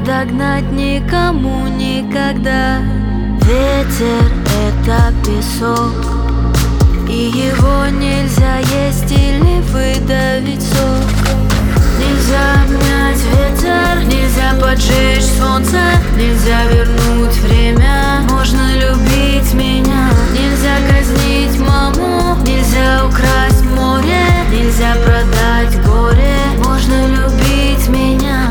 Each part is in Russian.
догнать никому никогда. Ветер — это песок, и его нельзя есть или выдавить сок. Нельзя обнять ветер, нельзя поджечь солнце, нельзя вернуть время, можно любить меня. Нельзя казнить маму, нельзя украсть море, нельзя продать горе, можно любить меня.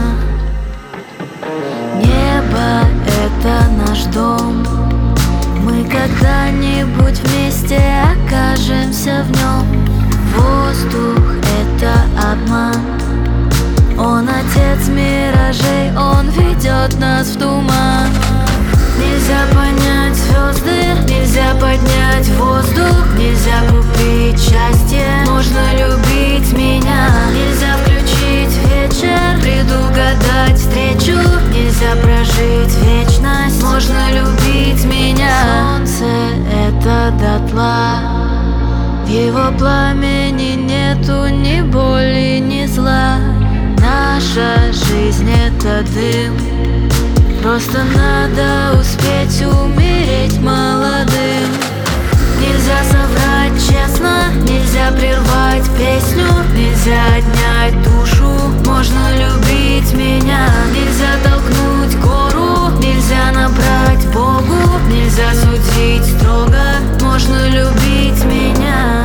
Небо — это наш дом, мы когда-нибудь вместе окажемся в нем. Воздух — это обман, он отец миражей, он ведет нас в туман. Нельзя понять звезды, нельзя поднять воздух, нельзя купить счастье, можно любить меня. Нельзя включить вечер, предугадать встречу, нельзя прожить вечность, можно любить меня. Солнце — это дотла, в его пламени нету ни боли, ни зла. Наша жизнь — это дым, просто надо успеть умереть молодым. Нельзя соврать честно, нельзя прервать песню, нельзя отнять душу, можно любить меня. Нельзя толкнуть гору, нельзя набрать Богу, нельзя судить строго, можно любить меня.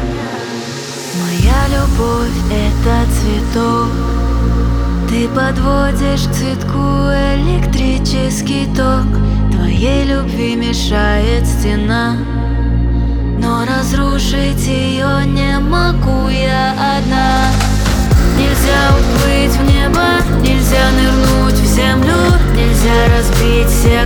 Моя любовь — это цветок, ты подводишь к цветку электрический ток. Твоей любви мешает стена, но разрушить ее не могу я одна. Нельзя уплыть в небо, нельзя нырнуть в землю, нельзя разбить сердце.